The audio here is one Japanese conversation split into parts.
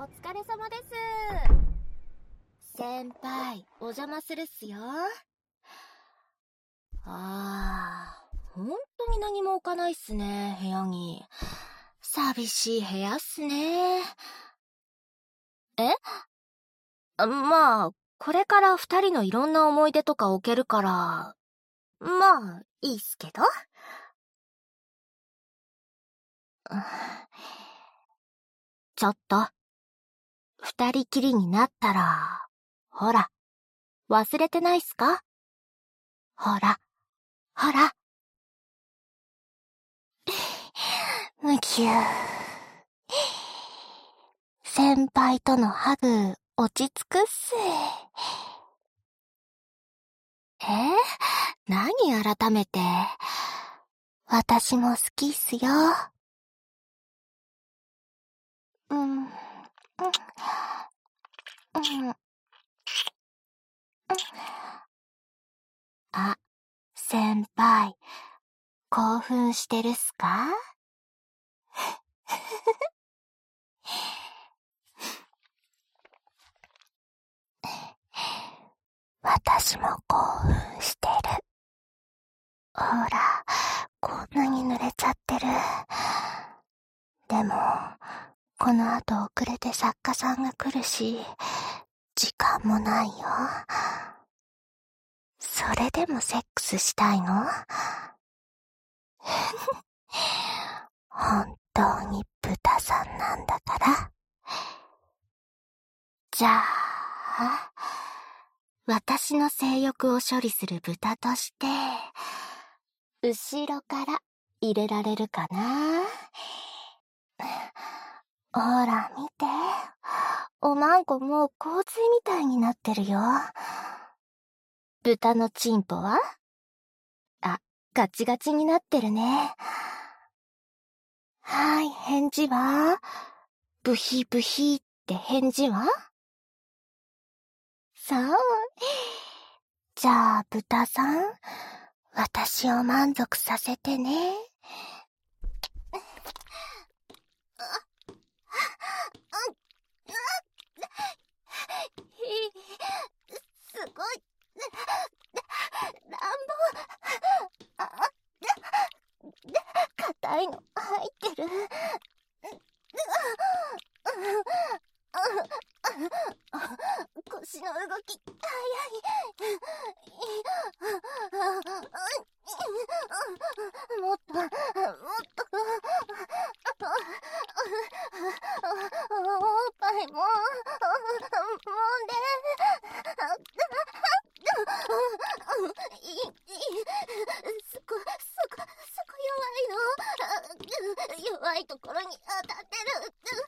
お疲れ様です。先輩、お邪魔するっすよ。ほんとに何も置かないっすね、部屋に。寂しい部屋っすね。まあ、これから二人のいろんな思い出とか置けるから、まあ、いいっすけど。ちょっと、二人きりになったら、ほら、忘れてないっすか？ほら、ほら。むきゅー。先輩とのハグ、落ち着くっす。何改めて。私も好きっすよ。あ、先輩、興奮してるっすか？私も興奮してる。ほら、こんなに濡れちゃってる。でも、この後遅れて作家さんが来るし、時間もないよ。それでもセックスしたいの？本当に豚さんなんだから。じゃあ、私の性欲を処理する豚として、後ろから入れられるかな？ほら見て。おまんこもう洪水みたいになってるよ。豚のチンポは？ガチガチになってるね。はい、返事は？ブヒブヒって返事は？そう。じゃあ、豚さん、私を満足させてね。すごい。乱暴。硬いの入ってる。腰の動き、早い。もっと、おっぱいも、そこ弱いところに当たってる。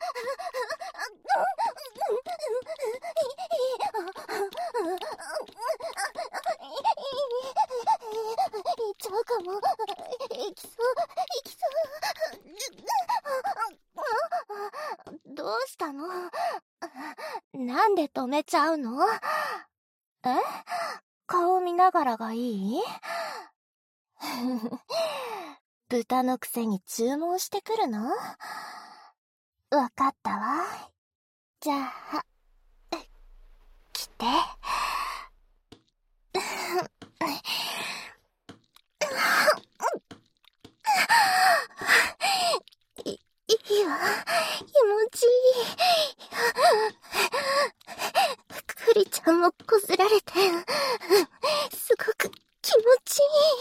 いっちゃうかも。いきそう。どうしたの？なんで止めちゃうの？顔見ながらがいい？豚のくせに注文してくるの？わかったわ。じゃあ、来て。いいわ。気持ちいい。クリちゃんもこすられて、すごく気持ちい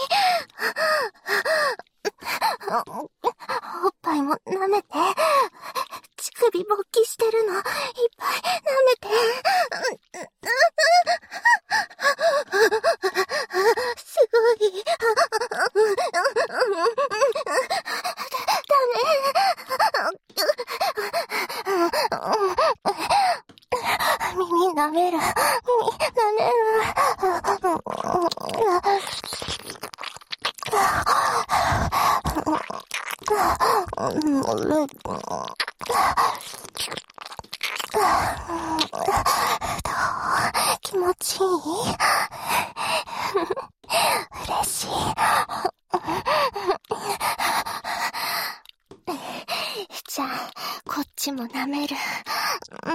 い。おっぱいも舐めて。乳首勃起してるの。いっぱい舐めて。すごい。ダメ。耳舐める。気持ちいい？嬉しい。じゃあ、こっちも舐める。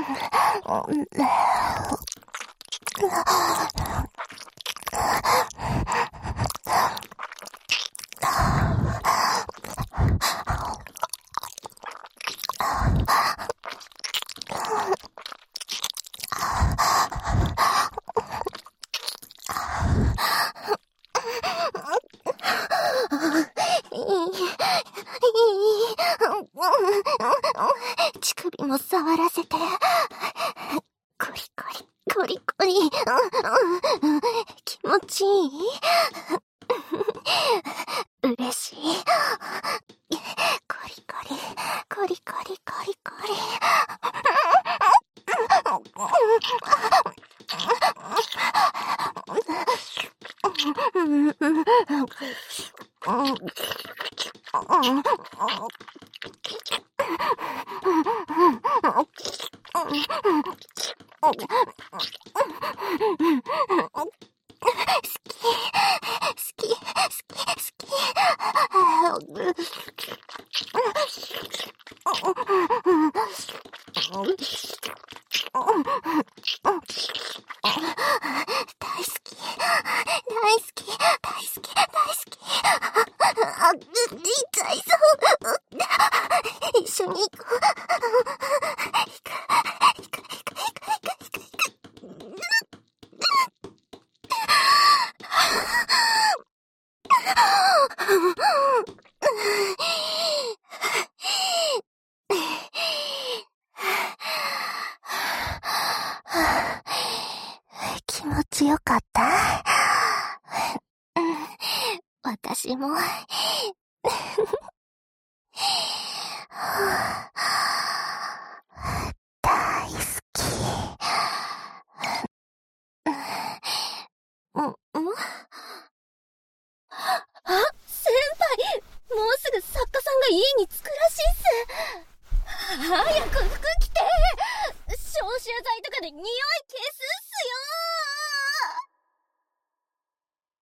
乳首も触らせて。コリコリ、コリコリ。気持ちいい？嬉しい。コリコリ、コリコリ、コリコリ。痛いぞ。一緒に行こう。気持ちよかった？私も。大好き。